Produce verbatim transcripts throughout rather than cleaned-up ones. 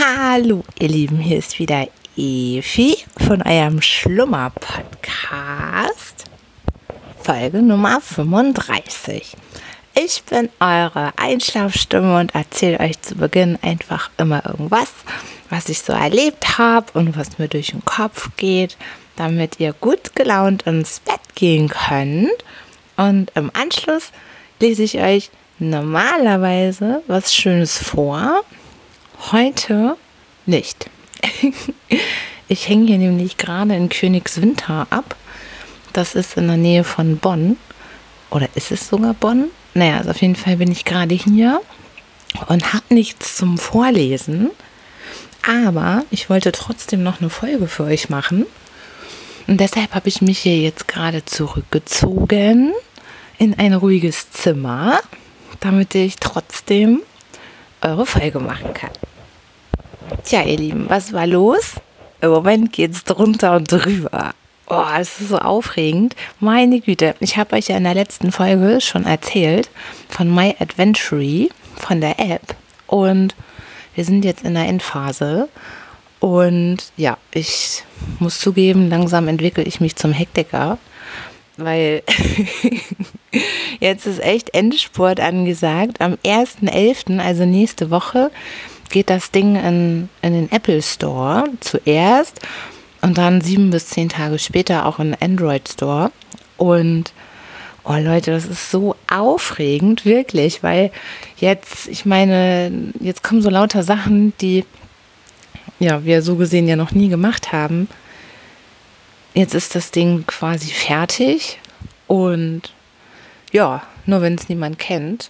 Hallo ihr Lieben, hier ist wieder Evi von eurem Schlummer-Podcast, Folge Nummer fünfunddreißig. Ich bin eure Einschlafstimme und erzähle euch zu Beginn einfach immer irgendwas, was ich so erlebt habe und was mir durch den Kopf geht, damit ihr gut gelaunt ins Bett gehen könnt. Und im Anschluss lese ich euch normalerweise was Schönes vor. Heute nicht. Ich hänge hier nämlich gerade in Königswinter ab. Das ist in der Nähe von Bonn. Oder ist es sogar Bonn? Naja, also auf jeden Fall bin ich gerade hier und habe nichts zum Vorlesen. Aber ich wollte trotzdem noch eine Folge für euch machen. Und deshalb habe ich mich hier jetzt gerade zurückgezogen in ein ruhiges Zimmer, damit ich trotzdem eure Folge machen kann. Tja, ihr Lieben, was war los? Im Moment geht's drunter und drüber. Oh, das ist so aufregend. Meine Güte, ich habe euch ja in der letzten Folge schon erzählt von My Adventure, von der App. Und wir sind jetzt in der Endphase. Und ja, ich muss zugeben, langsam entwickle ich mich zum Hektiker. Weil jetzt ist echt Endspurt angesagt. Am ersten elften, also nächste Woche, geht das Ding in, in den Apple Store zuerst und dann sieben bis zehn Tage später auch in den Android Store. Und oh Leute, das ist so aufregend, wirklich, weil jetzt, ich meine, jetzt kommen so lauter Sachen, die ja, wir so gesehen ja noch nie gemacht haben. Jetzt ist das Ding quasi fertig und ja, nur wenn es niemand kennt,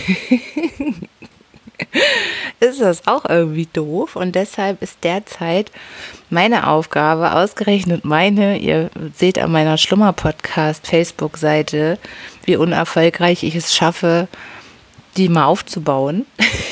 ist das auch irgendwie doof. Und deshalb ist derzeit meine Aufgabe, ausgerechnet meine, ihr seht an meiner Schlummer-Podcast-Facebook-Seite, wie unerfolgreich ich es schaffe, die mal aufzubauen.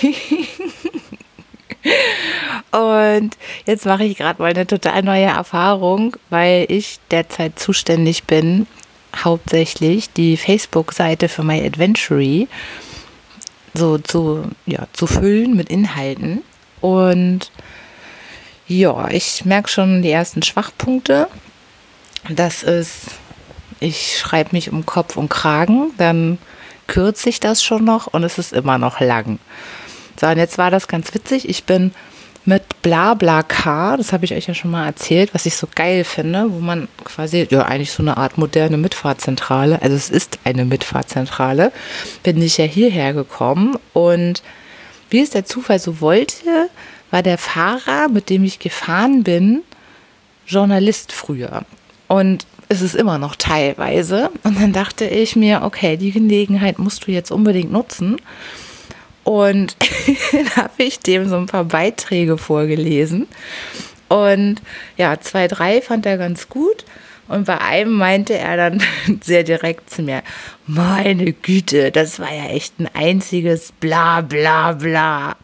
Und jetzt mache ich gerade mal eine total neue Erfahrung, weil ich derzeit zuständig bin, hauptsächlich die Facebook-Seite für My Adventure so zu, ja, zu füllen mit Inhalten. Und ja, ich merke schon die ersten Schwachpunkte. Das ist, ich schreibe mich um Kopf und Kragen, dann kürze ich das schon noch und es ist immer noch lang. So, und jetzt war das ganz witzig. Ich bin mit BlaBlaCar, das habe ich euch ja schon mal erzählt, was ich so geil finde, wo man quasi, ja eigentlich so eine Art moderne Mitfahrzentrale, also es ist eine Mitfahrzentrale, bin ich ja hierher gekommen und wie es der Zufall so wollte, war der Fahrer, mit dem ich gefahren bin, Journalist früher und es ist immer noch teilweise und dann dachte ich mir, okay, die Gelegenheit musst du jetzt unbedingt nutzen. Und dann habe ich dem so ein paar Beiträge vorgelesen. Und ja, zwei, drei fand er ganz gut. Und bei einem meinte er dann sehr direkt zu mir, meine Güte, das war ja echt ein einziges Bla bla bla.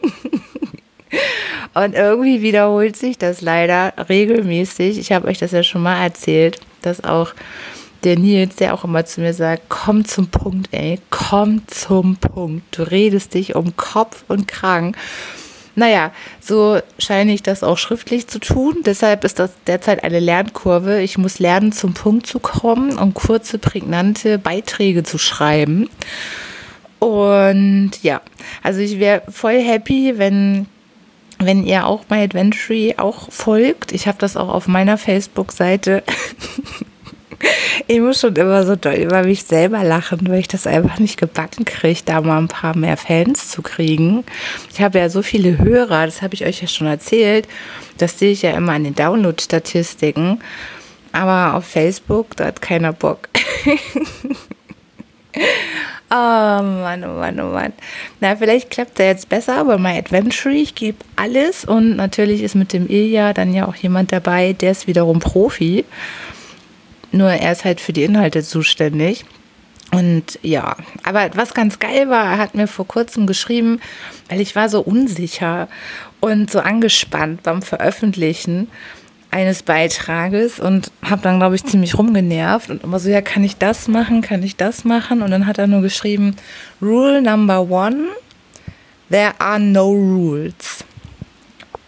Und irgendwie wiederholt sich das leider regelmäßig. Ich habe euch das ja schon mal erzählt, dass auch der Nils, der auch immer zu mir sagt, komm zum Punkt, ey, komm zum Punkt. Du redest dich um Kopf und Kragen. Naja, so scheine ich das auch schriftlich zu tun. Deshalb ist das derzeit eine Lernkurve. Ich muss lernen, zum Punkt zu kommen und kurze, prägnante Beiträge zu schreiben. Und ja, also ich wäre voll happy, wenn wenn ihr auch My Adventure auch folgt. Ich habe das auch auf meiner Facebook-Seite. Ich muss schon immer so doll über mich selber lachen, weil ich das einfach nicht gebacken kriege, da mal ein paar mehr Fans zu kriegen. Ich habe ja so viele Hörer, das habe ich euch ja schon erzählt. Das sehe ich ja immer an den Download-Statistiken. Aber auf Facebook, da hat keiner Bock. Oh Mann, oh Mann, oh Mann. Na, vielleicht klappt er jetzt besser, aber My Adventure, ich gebe alles. Und natürlich ist mit dem Ilja dann ja auch jemand dabei, der ist wiederum Profi. Nur er ist halt für die Inhalte zuständig. Und ja, aber was ganz geil war, er hat mir vor kurzem geschrieben, weil ich war so unsicher und so angespannt beim Veröffentlichen eines Beitrages und habe dann, glaube ich, ziemlich rumgenervt und immer so, ja, kann ich das machen, kann ich das machen? Und dann hat er nur geschrieben, Rule number one, there are no rules.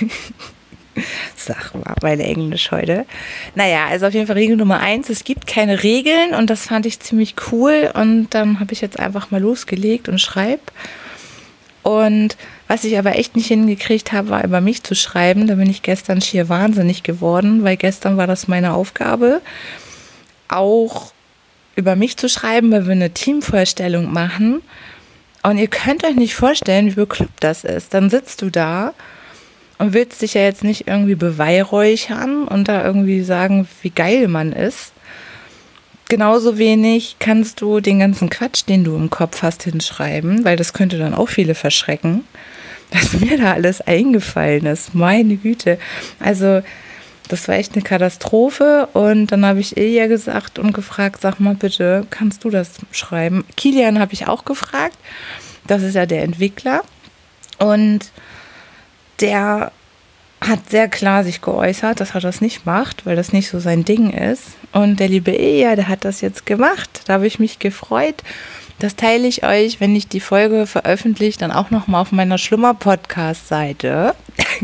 Sag mal, meine Englisch heute. Naja, also auf jeden Fall Regel Nummer eins, es gibt keine Regeln und das fand ich ziemlich cool und dann habe ich jetzt einfach mal losgelegt und schreibe. Und was ich aber echt nicht hingekriegt habe, war über mich zu schreiben. Da bin ich gestern schier wahnsinnig geworden, weil gestern war das meine Aufgabe, auch über mich zu schreiben, weil wir eine Teamvorstellung machen. Und ihr könnt euch nicht vorstellen, wie bekloppt das ist. Dann sitzt du da und willst dich ja jetzt nicht irgendwie beweihräuchern und da irgendwie sagen, wie geil man ist. Genauso wenig kannst du den ganzen Quatsch, den du im Kopf hast, hinschreiben, weil das könnte dann auch viele verschrecken, was mir da alles eingefallen ist. Meine Güte. Also das war echt eine Katastrophe und dann habe ich Ilja gesagt und gefragt, sag mal bitte, kannst du das schreiben? Kilian habe ich auch gefragt, das ist ja der Entwickler und der hat sehr klar sich geäußert, dass er das nicht macht, weil das nicht so sein Ding ist. Und der liebe Ilja, der hat das jetzt gemacht. Da habe ich mich gefreut. Das teile ich euch, wenn ich die Folge veröffentliche, dann auch nochmal auf meiner Schlummer-Podcast-Seite.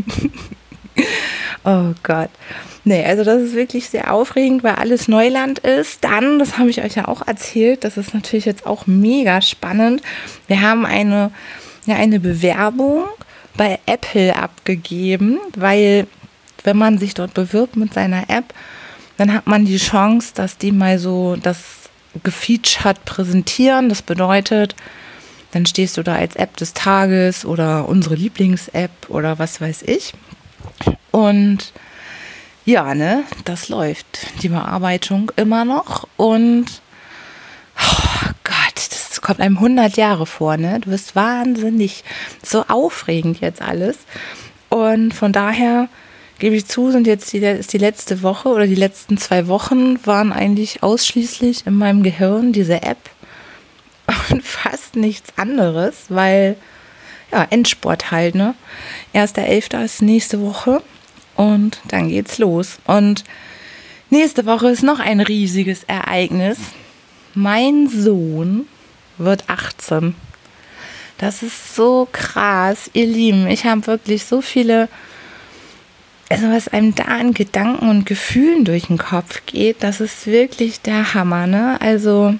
Oh Gott. Nee, also das ist wirklich sehr aufregend, weil alles Neuland ist. Dann, das habe ich euch ja auch erzählt, das ist natürlich jetzt auch mega spannend. Wir haben eine, ja, eine Bewerbung bei Apple abgegeben, weil wenn man sich dort bewirbt mit seiner App, dann hat man die Chance, dass die mal so das gefeatured präsentieren. Das bedeutet, dann stehst du da als App des Tages oder unsere Lieblings-App oder was weiß ich. Und ja, ne, das läuft, die Bearbeitung immer noch und oh Gott, das kommt einem hundert Jahre vor, ne? Du bist wahnsinnig, so aufregend jetzt alles. Und von daher gebe ich zu, sind jetzt die, ist die letzte Woche oder die letzten zwei Wochen waren eigentlich ausschließlich in meinem Gehirn diese App und fast nichts anderes, weil ja, Endspurt halt, ne? erster elfter ist nächste Woche und dann geht's los. Und nächste Woche ist noch ein riesiges Ereignis. Mein Sohn wird achtzehn. Das ist so krass, ihr Lieben. Ich habe wirklich so viele, also was einem da an Gedanken und Gefühlen durch den Kopf geht, das ist wirklich der Hammer, ne? Also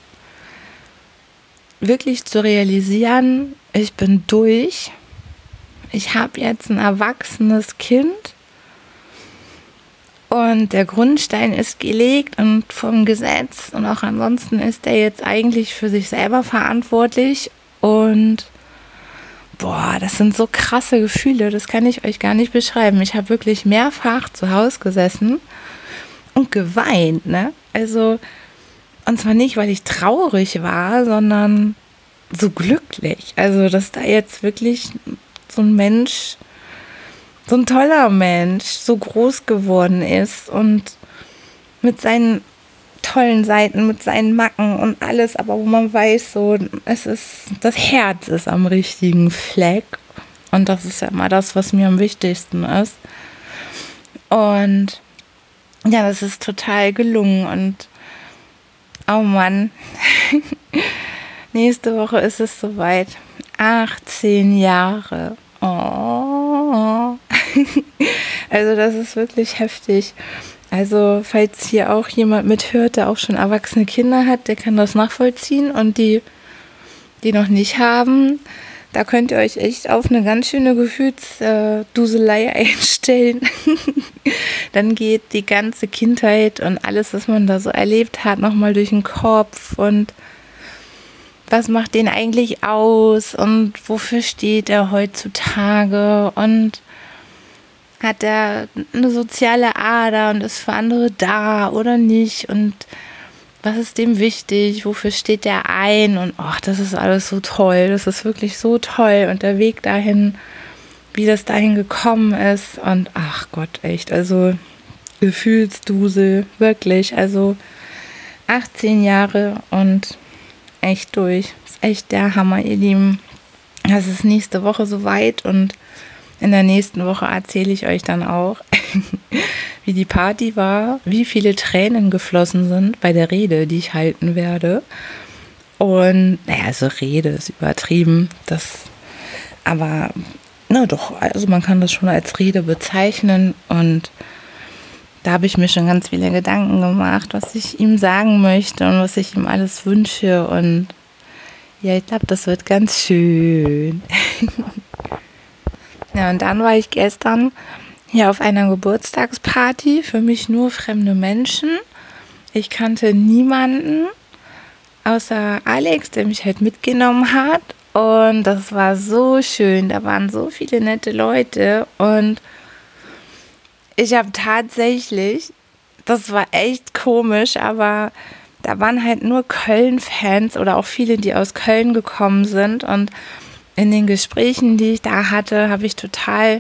wirklich zu realisieren, ich bin durch. Ich habe jetzt ein erwachsenes Kind. Und der Grundstein ist gelegt und vom Gesetz und auch ansonsten ist er jetzt eigentlich für sich selber verantwortlich. Und boah, das sind so krasse Gefühle, das kann ich euch gar nicht beschreiben. Ich habe wirklich mehrfach zu Hause gesessen und geweint, ne? Also, und zwar nicht, weil ich traurig war, sondern so glücklich. Also, dass da jetzt wirklich so ein Mensch, so ein toller Mensch, so groß geworden ist und mit seinen tollen Seiten, mit seinen Macken und alles, aber wo man weiß, so, es ist, das Herz ist am richtigen Fleck und das ist ja immer das, was mir am wichtigsten ist. Und ja, das ist total gelungen und oh Mann, nächste Woche ist es soweit, achtzehn Jahre. Oh. Also das ist wirklich heftig. Also falls hier auch jemand mithört, der auch schon erwachsene Kinder hat, der kann das nachvollziehen und die, die noch nicht haben, da könnt ihr euch echt auf eine ganz schöne Gefühlsduselei einstellen. Dann geht die ganze Kindheit und alles, was man da so erlebt hat, nochmal durch den Kopf und was macht den eigentlich aus und wofür steht er heutzutage und hat er eine soziale Ader und ist für andere da oder nicht und was ist dem wichtig, wofür steht er ein und ach, das ist alles so toll, das ist wirklich so toll und der Weg dahin, wie das dahin gekommen ist und ach Gott, echt, also Gefühlsdusel, wirklich, also achtzehn Jahre und echt durch, das ist echt der Hammer, ihr Lieben, das ist nächste Woche soweit und in der nächsten Woche erzähle ich euch dann auch, wie die Party war, wie viele Tränen geflossen sind bei der Rede, die ich halten werde. Und naja, also Rede ist übertrieben, das, aber na doch, also man kann das schon als Rede bezeichnen und da habe ich mir schon ganz viele Gedanken gemacht, was ich ihm sagen möchte und was ich ihm alles wünsche und ja, ich glaube, das wird ganz schön. Ja, und dann war ich gestern hier auf einer Geburtstagsparty, für mich nur fremde Menschen. Ich kannte niemanden außer Alex, der mich halt mitgenommen hat. Und das war so schön, da waren so viele nette Leute und ich habe tatsächlich, das war echt komisch, aber da waren halt nur Köln-Fans oder auch viele, die aus Köln gekommen sind und in den Gesprächen, die ich da hatte, habe ich total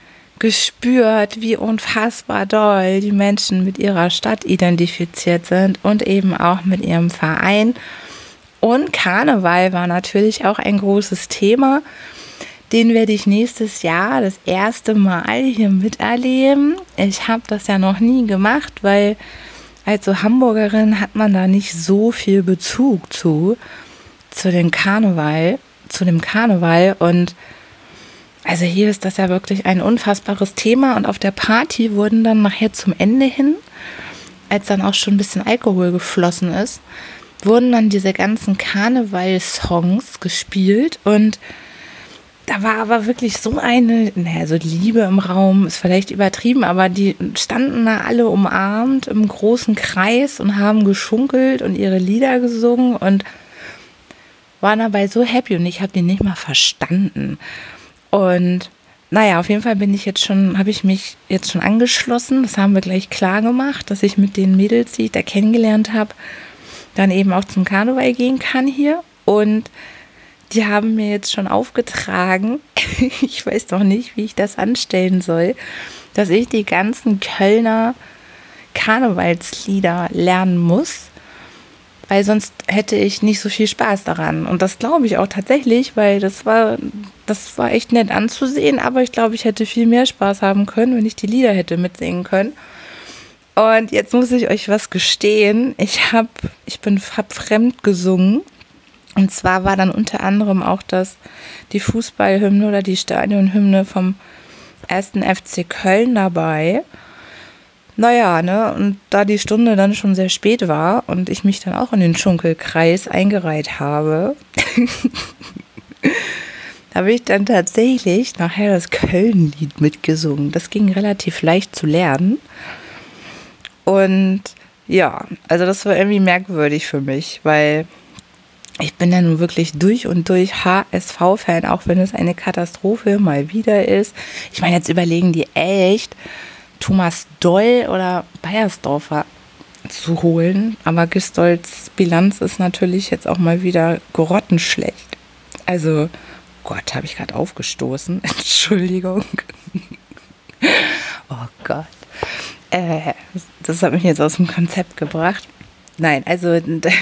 gespürt, wie unfassbar doll die Menschen mit ihrer Stadt identifiziert sind und eben auch mit ihrem Verein. Und Karneval war natürlich auch ein großes Thema. Den werde ich nächstes Jahr das erste Mal hier miterleben. Ich habe das ja noch nie gemacht, weil als so Hamburgerin hat man da nicht so viel Bezug zu, zu dem Karneval, zu dem Karneval. Und also hier ist das ja wirklich ein unfassbares Thema. Und auf der Party wurden dann nachher zum Ende hin, als dann auch schon ein bisschen Alkohol geflossen ist, wurden dann diese ganzen Karneval-Songs gespielt und da war aber wirklich so eine, naja, so Liebe im Raum, ist vielleicht übertrieben, aber die standen da alle umarmt im großen Kreis und haben geschunkelt und ihre Lieder gesungen und waren dabei so happy und ich habe die nicht mal verstanden. Und naja, auf jeden Fall bin ich jetzt schon, habe ich mich jetzt schon angeschlossen, das haben wir gleich klar gemacht, dass ich mit den Mädels, die ich da kennengelernt habe, dann eben auch zum Karneval gehen kann hier und die haben mir jetzt schon aufgetragen, ich weiß noch nicht, wie ich das anstellen soll, dass ich die ganzen Kölner Karnevalslieder lernen muss, weil sonst hätte ich nicht so viel Spaß daran. Und das glaube ich auch tatsächlich, weil das war, das war echt nett anzusehen, aber ich glaube, ich hätte viel mehr Spaß haben können, wenn ich die Lieder hätte mitsingen können. Und jetzt muss ich euch was gestehen, ich habe, ich bin hab fremd gesungen. Und zwar war dann unter anderem auch das, die Fußballhymne oder die Stadionhymne vom ersten F C Köln dabei. Naja, ne, und da die Stunde dann schon sehr spät war und ich mich dann auch in den Schunkelkreis eingereiht habe, habe ich dann tatsächlich nachher das Köln-Lied mitgesungen. Das ging relativ leicht zu lernen. Und ja, also das war irgendwie merkwürdig für mich, weil ich bin ja nun wirklich durch und durch H S V-Fan, auch wenn es eine Katastrophe mal wieder ist. Ich meine, jetzt überlegen die echt, Thomas Doll oder Beiersdorfer zu holen. Aber Gistolds Bilanz ist natürlich jetzt auch mal wieder grottenschlecht. Also, Gott, habe ich gerade aufgestoßen. Entschuldigung. Oh Gott. Äh, das hat mich jetzt aus dem Konzept gebracht. Nein, also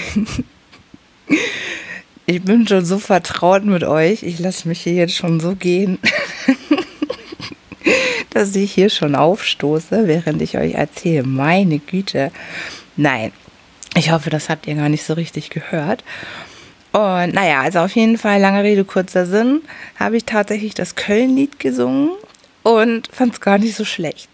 ich bin schon so vertraut mit euch. Ich lasse mich hier jetzt schon so gehen, dass ich hier schon aufstoße, während ich euch erzähle. Meine Güte. Nein, ich hoffe, das habt ihr gar nicht so richtig gehört. Und naja, also auf jeden Fall, lange Rede, kurzer Sinn, habe ich tatsächlich das Köln-Lied gesungen und fand es gar nicht so schlecht.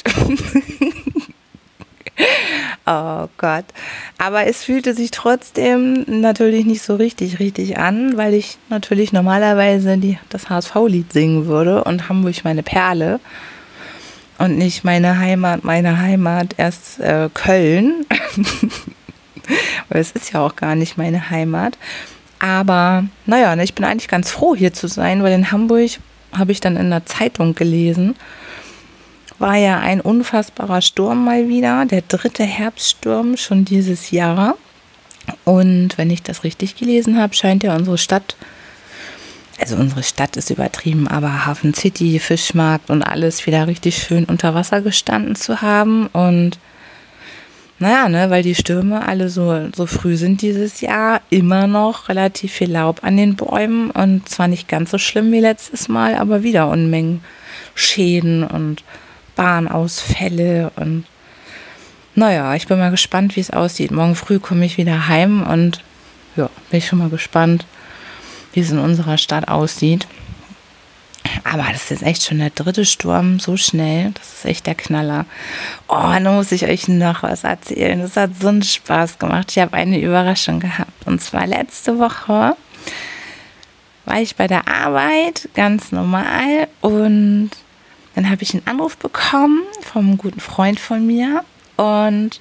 Oh Gott. Aber es fühlte sich trotzdem natürlich nicht so richtig, richtig an, weil ich natürlich normalerweise die, das H S V-Lied singen würde und Hamburg meine Perle und nicht meine Heimat, meine Heimat, erst äh, Köln. Weil es ist ja auch gar nicht meine Heimat. Aber naja, ich bin eigentlich ganz froh, hier zu sein, weil in Hamburg, habe ich dann in der Zeitung gelesen, war ja ein unfassbarer Sturm mal wieder, der dritte Herbststurm schon dieses Jahr. Und wenn ich das richtig gelesen habe, scheint ja unsere Stadt, also unsere Stadt ist übertrieben, aber Hafen City, Fischmarkt und alles wieder richtig schön unter Wasser gestanden zu haben. Und naja, ne, weil die Stürme alle so, so früh sind dieses Jahr, immer noch relativ viel Laub an den Bäumen und zwar nicht ganz so schlimm wie letztes Mal, aber wieder Unmengen Schäden und Bahnausfälle und naja, ich bin mal gespannt, wie es aussieht. Morgen früh komme ich wieder heim und ja, bin ich schon mal gespannt, wie es in unserer Stadt aussieht. Aber das ist jetzt echt schon der dritte Sturm, so schnell. Das ist echt der Knaller. Oh, dann muss ich euch noch was erzählen. Das hat so einen Spaß gemacht. Ich habe eine Überraschung gehabt. Und zwar letzte Woche war ich bei der Arbeit, ganz normal. Und dann habe ich einen Anruf bekommen vom einem guten Freund von mir. Und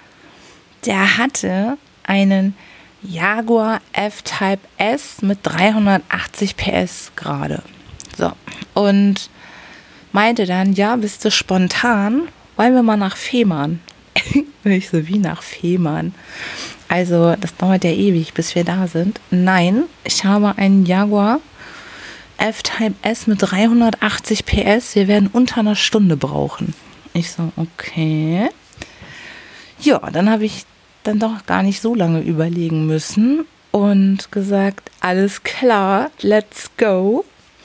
der hatte einen Jaguar F-Type S mit dreihundertachtzig P S gerade. So, und meinte dann, ja, bist du spontan? Wollen wir mal nach Fehmarn? Und ich so, wie nach Fehmarn? Also, das dauert ja ewig, bis wir da sind. Nein, ich habe einen Jaguar F-Type S mit dreihundertachtzig P S. Wir werden unter einer Stunde brauchen. Ich so, okay. Ja, dann habe ich dann doch gar nicht so lange überlegen müssen und gesagt, alles klar, let's go.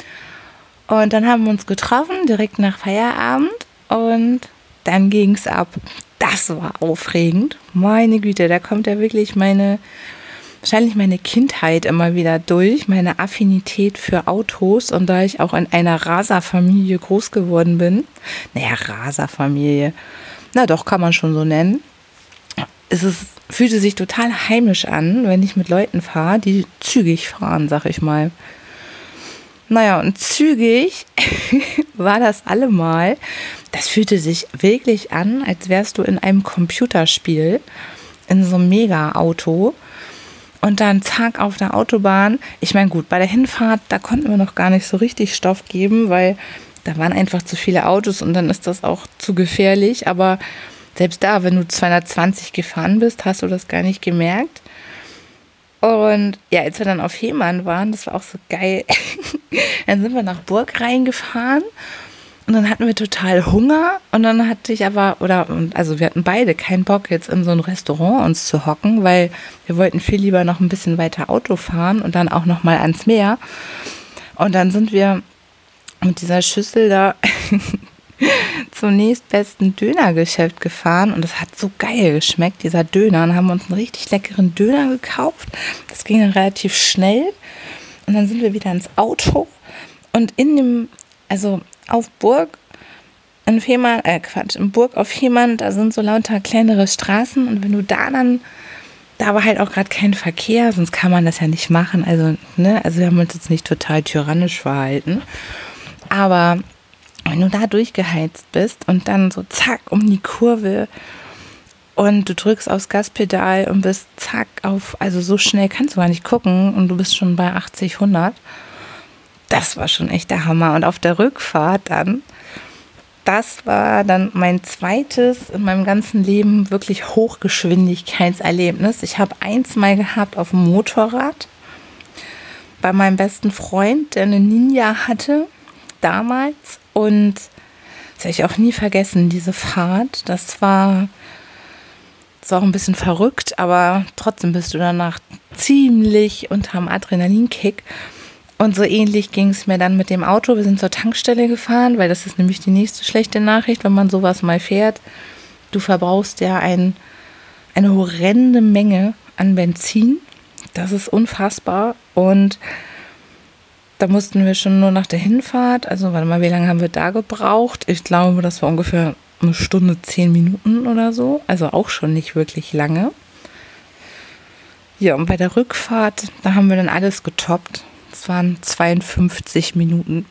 Und dann haben wir uns getroffen, direkt nach Feierabend, und dann ging es ab. Das war aufregend. Meine Güte, da kommt ja wirklich meine, wahrscheinlich meine Kindheit immer wieder durch, meine Affinität für Autos. Und da ich auch in einer Raserfamilie groß geworden bin, naja, Raserfamilie, na doch, kann man schon so nennen, es ist, fühlte sich total heimisch an, wenn ich mit Leuten fahre, die zügig fahren, sag ich mal. Naja, und zügig war das allemal. Das fühlte sich wirklich an, als wärst du in einem Computerspiel, in so einem Mega-Auto. Und dann zack auf der Autobahn. Ich meine, gut, bei der Hinfahrt, da konnten wir noch gar nicht so richtig Stoff geben, weil da waren einfach zu viele Autos und dann ist das auch zu gefährlich. Aber selbst da, wenn du zweihundertzwanzig gefahren bist, hast du das gar nicht gemerkt. Und ja, als wir dann auf Fehmarn waren, das war auch so geil. Dann sind wir nach Burg reingefahren und dann hatten wir total Hunger. Und dann hatte ich aber, oder also wir hatten beide keinen Bock, jetzt in so ein Restaurant uns zu hocken, weil wir wollten viel lieber noch ein bisschen weiter Auto fahren und dann auch noch mal ans Meer. Und dann sind wir mit dieser Schüssel da zum nächstbesten Dönergeschäft gefahren und das hat so geil geschmeckt, dieser Döner. Und haben uns einen richtig leckeren Döner gekauft. Das ging dann relativ schnell. Und dann sind wir wieder ins Auto und in dem, also auf Burg in Fehmarn, äh Quatsch, in Burg auf Fehmarn, da sind so lauter kleinere Straßen und wenn du da dann, da war halt auch gerade kein Verkehr, sonst kann man das ja nicht machen. Also, ne, also wir haben uns jetzt nicht total tyrannisch verhalten. Aber wenn du da durchgeheizt bist und dann so zack um die Kurve und du drückst aufs Gaspedal und bist zack auf, also so schnell kannst du gar nicht gucken und du bist schon bei achtzig, hundert. Das war schon echt der Hammer. Und auf der Rückfahrt dann, das war dann mein zweites in meinem ganzen Leben wirklich Hochgeschwindigkeitserlebnis. Ich habe eins mal gehabt auf dem Motorrad bei meinem besten Freund, der eine Ninja hatte damals. Und das habe ich auch nie vergessen, diese Fahrt. Das war, das war auch ein bisschen verrückt, aber trotzdem bist du danach ziemlich unterm Adrenalinkick. Und so ähnlich ging es mir dann mit dem Auto. Wir sind zur Tankstelle gefahren, weil das ist nämlich die nächste schlechte Nachricht, wenn man sowas mal fährt. Du verbrauchst ja ein, eine horrende Menge an Benzin. Das ist unfassbar. Und da mussten wir schon nur nach der Hinfahrt, also warte mal, wie lange haben wir da gebraucht? Ich glaube, das war ungefähr eine Stunde, zehn Minuten oder so. Also auch schon nicht wirklich lange. Ja, und bei der Rückfahrt, da haben wir dann alles getoppt. Es waren zweiundfünfzig Minuten.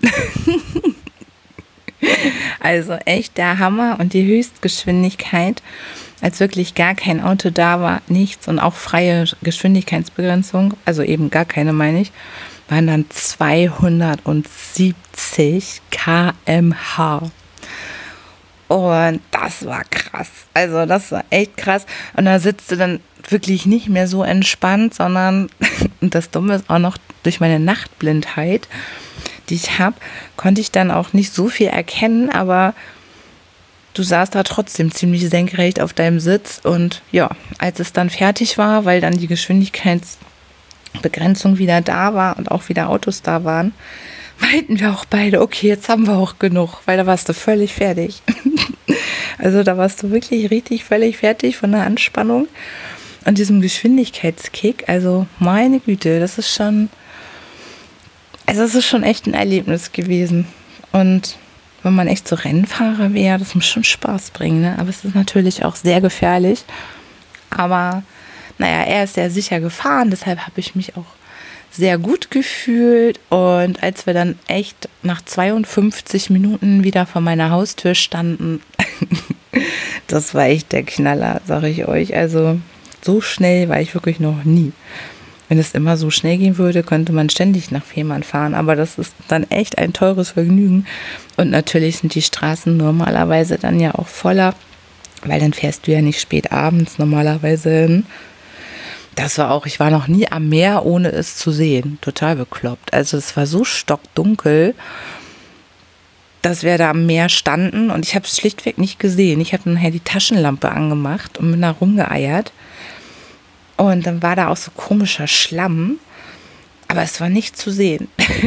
Also echt der Hammer und die Höchstgeschwindigkeit, als wirklich gar kein Auto da war, nichts und auch freie Geschwindigkeitsbegrenzung, also eben gar keine, meine ich, waren dann zweihundertsiebzig Kilometer pro Stunde. Und das war krass. Also das war echt krass. Und da sitzt du dann wirklich nicht mehr so entspannt, sondern, und das Dumme ist auch noch, durch meine Nachtblindheit, die ich habe, konnte ich dann auch nicht so viel erkennen, aber du saßt da trotzdem ziemlich senkrecht auf deinem Sitz. Und ja, als es dann fertig war, weil dann die Geschwindigkeitsbegrenzung wieder da war und auch wieder Autos da waren, meinten wir auch beide, okay, jetzt haben wir auch genug, weil da warst du völlig fertig. Also da warst du wirklich richtig völlig fertig von der Anspannung und diesem Geschwindigkeitskick. Also meine Güte, das ist schon, also das ist schon echt ein Erlebnis gewesen. Und wenn man echt so Rennfahrer wäre, das muss schon Spaß bringen, ne? Aber es ist natürlich auch sehr gefährlich. Aber naja, er ist sehr sicher gefahren, deshalb habe ich mich auch sehr gut gefühlt. Und als wir dann echt nach zweiundfünfzig Minuten wieder vor meiner Haustür standen, das war echt der Knaller, sage ich euch. Also so schnell war ich wirklich noch nie. Wenn es immer so schnell gehen würde, könnte man ständig nach Fehmarn fahren. Aber das ist dann echt ein teures Vergnügen. Und natürlich sind die Straßen normalerweise dann ja auch voller, weil dann fährst du ja nicht spät abends normalerweise hin. Das war auch, ich war noch nie am Meer, ohne es zu sehen. Total bekloppt. Also es war so stockdunkel, dass wir da am Meer standen und ich habe es schlichtweg nicht gesehen. Ich habe nachher die Taschenlampe angemacht und bin da rumgeeiert. Und dann war da auch so komischer Schlamm, aber es war nicht zu sehen.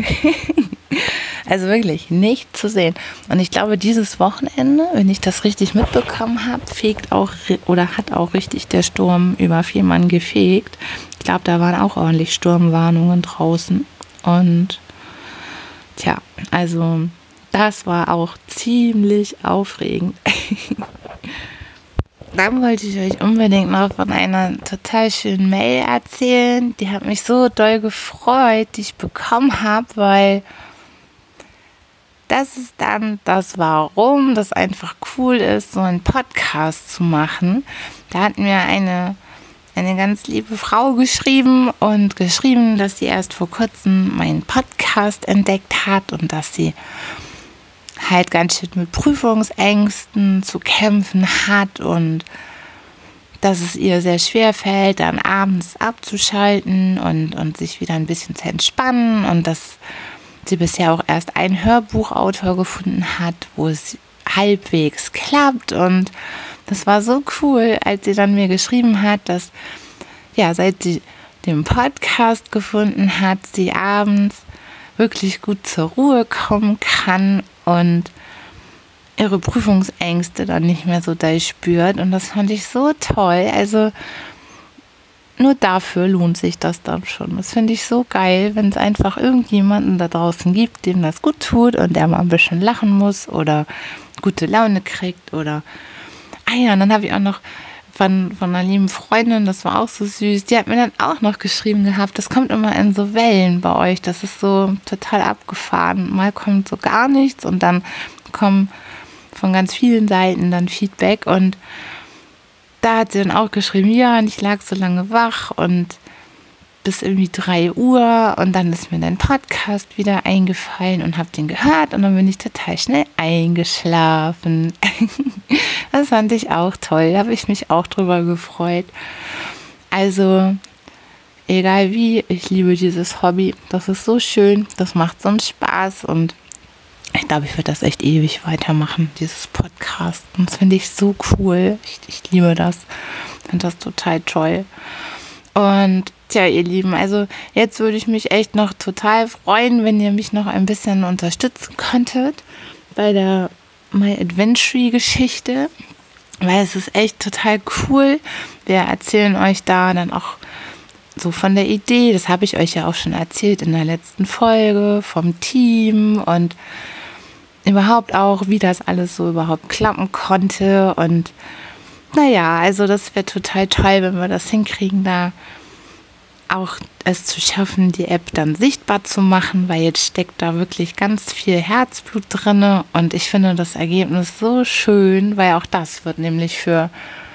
Also wirklich nicht zu sehen. Und ich glaube, dieses Wochenende, wenn ich das richtig mitbekommen habe, fegt auch oder hat auch richtig der Sturm über Fehmarn gefegt. Ich glaube, da waren auch ordentlich Sturmwarnungen draußen. Und tja, also das war auch ziemlich aufregend. Dann wollte ich euch unbedingt noch von einer total schönen Mail erzählen. Die hat mich so doll gefreut, die ich bekommen habe, weil das ist dann das Warum, das einfach cool ist, so einen Podcast zu machen. Da hat mir eine, eine ganz liebe Frau geschrieben und geschrieben, dass sie erst vor kurzem meinen Podcast entdeckt hat und dass sie halt ganz schön mit Prüfungsängsten zu kämpfen hat und dass es ihr sehr schwer fällt, dann abends abzuschalten und, und sich wieder ein bisschen zu entspannen und dass sie bisher auch erst einen Hörbuchautor gefunden hat, wo es halbwegs klappt. Und das war so cool, als sie dann mir geschrieben hat, dass ja, seit sie den Podcast gefunden hat, sie abends wirklich gut zur Ruhe kommen kann und ihre Prüfungsängste dann nicht mehr so doll spürt. Und das fand ich so toll. Also nur dafür lohnt sich das dann schon. Das finde ich so geil, wenn es einfach irgendjemanden da draußen gibt, dem das gut tut und der mal ein bisschen lachen muss oder gute Laune kriegt. Oder ah ja, und dann habe ich auch noch von, von einer lieben Freundin, das war auch so süß, die hat mir dann auch noch geschrieben gehabt, das kommt immer in so Wellen bei euch, das ist so total abgefahren. Mal kommt so gar nichts und dann kommen von ganz vielen Seiten dann Feedback und da hat sie dann auch geschrieben, ja, und ich lag so lange wach und bis irgendwie drei Uhr und dann ist mir dein Podcast wieder eingefallen und habe den gehört und dann bin ich total schnell eingeschlafen. Das fand ich auch toll, da habe ich mich auch drüber gefreut. Also, egal wie, ich liebe dieses Hobby, das ist so schön, das macht so einen Spaß und ich glaube, ich werde das echt ewig weitermachen, dieses Podcast. Und das finde ich so cool. Ich, ich liebe das. Ich finde das total toll. Und tja, ihr Lieben, also jetzt würde ich mich echt noch total freuen, wenn ihr mich noch ein bisschen unterstützen könntet bei der My Adventure-Geschichte. Weil es ist echt total cool. Wir erzählen euch da dann auch so von der Idee. Das habe ich euch ja auch schon erzählt in der letzten Folge vom Team und überhaupt auch, wie das alles so überhaupt klappen konnte. Und naja, also das wäre total toll, wenn wir das hinkriegen, da auch es zu schaffen, die App dann sichtbar zu machen, weil jetzt steckt da wirklich ganz viel Herzblut drin und ich finde das Ergebnis so schön, weil auch das wird nämlich für,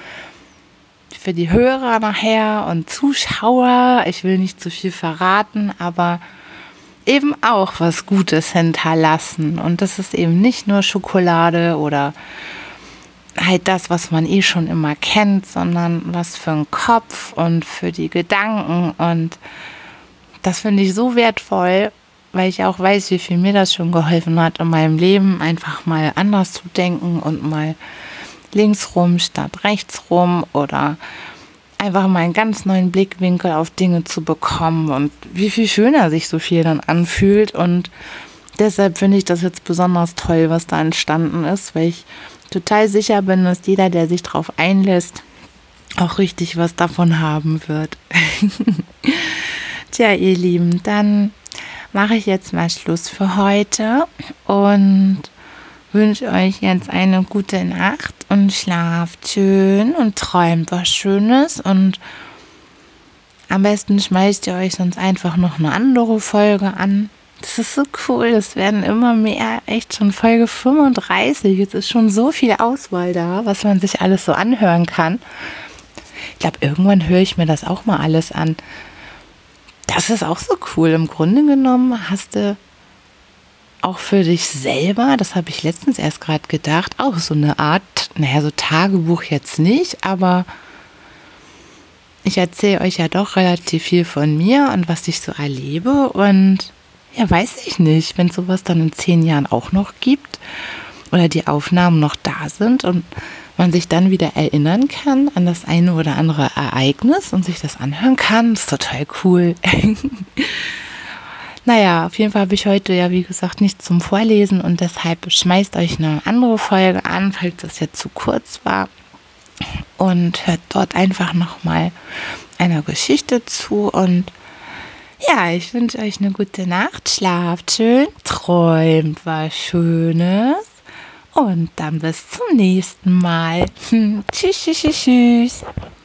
für die Hörer nachher und Zuschauer, ich will nicht zu viel verraten, aber eben auch was Gutes hinterlassen. Und das ist eben nicht nur Schokolade oder halt das, was man eh schon immer kennt, sondern was für den Kopf und für die Gedanken. Und das finde ich so wertvoll, weil ich auch weiß, wie viel mir das schon geholfen hat, in meinem Leben einfach mal anders zu denken und mal links rum statt rechts rum oder einfach mal einen ganz neuen Blickwinkel auf Dinge zu bekommen und wie viel schöner sich so viel dann anfühlt. Und deshalb finde ich das jetzt besonders toll, was da entstanden ist, weil ich total sicher bin, dass jeder, der sich drauf einlässt, auch richtig was davon haben wird. Tja, ihr Lieben, dann mache ich jetzt mal Schluss für heute und wünsche euch jetzt eine gute Nacht und schlaft schön und träumt was Schönes und am besten schmeißt ihr euch sonst einfach noch eine andere Folge an. Das ist so cool, es werden immer mehr, echt schon Folge fünfunddreißig. Jetzt ist schon so viel Auswahl da, was man sich alles so anhören kann. Ich glaube, irgendwann höre ich mir das auch mal alles an. Das ist auch so cool. Im Grunde genommen hast du auch für dich selber, das habe ich letztens erst gerade gedacht, auch so eine Art, naja, so Tagebuch jetzt nicht, aber ich erzähle euch ja doch relativ viel von mir und was ich so erlebe und ja, weiß ich nicht, wenn es sowas dann in zehn Jahren auch noch gibt oder die Aufnahmen noch da sind und man sich dann wieder erinnern kann an das eine oder andere Ereignis und sich das anhören kann, das ist total cool. Naja, auf jeden Fall habe ich heute ja, wie gesagt, nichts zum Vorlesen und deshalb schmeißt euch eine andere Folge an, falls das jetzt zu kurz war. Und hört dort einfach nochmal einer Geschichte zu. Und ja, ich wünsche euch eine gute Nacht. Schlaft schön, träumt was Schönes. Und dann bis zum nächsten Mal. Tschüss, tschüss, tschüss.